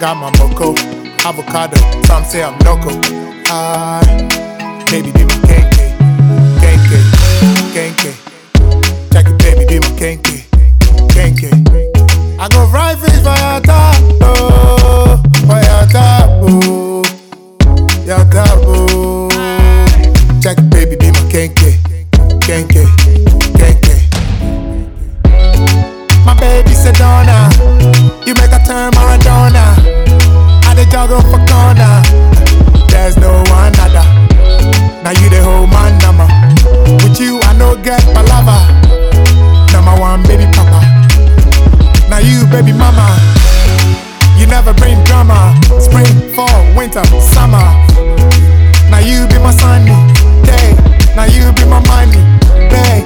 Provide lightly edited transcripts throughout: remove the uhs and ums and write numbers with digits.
got my moco, avocado, some say I'm loco. Baby be my kenke, kenke, kenke. Check it, baby be my kenke, kenke. I go ride fish for your top, oh, for your top, oh, your top, oh. Check it, baby be my kenke, kenke, kenke. My baby Sedona, you make a turn Maradona. I dey juggle for corner, there's no one other. Now you the whole man number. With you I no get palava. Number one baby papa. Now you baby mama. You never bring drama. Spring, fall, winter, summer. Now you be my sunny day. Now you be my money day.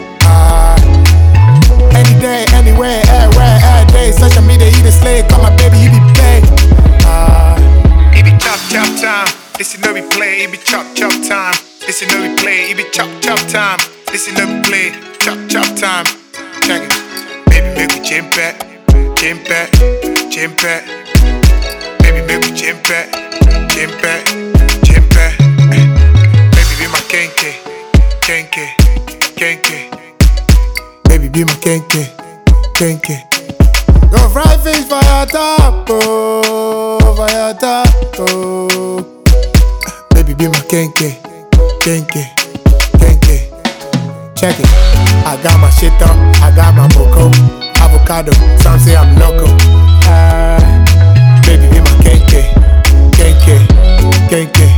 Any day, anywhere, everywhere, every day. Social media, you the slave. Call my baby, you be play. It be chop chop time. This is no we play. It be chop chop time. This is no we play. It be chop chop time. This is no we play. Chop chop time. Check it. Baby, make me jump it, jump it, jump it. Baby, make me jump it, jump it, jump it. Baby, be my kenke, kenke, kenke. Baby, be my kenke, kenke. Go fry fish for your top, oh, for your top, oh. Baby, be my kenke, kenke, kenke. Check it, I got my shit up, I got my moco, avocado, some say I'm loco. Baby, be my kenke, kenke, kenke.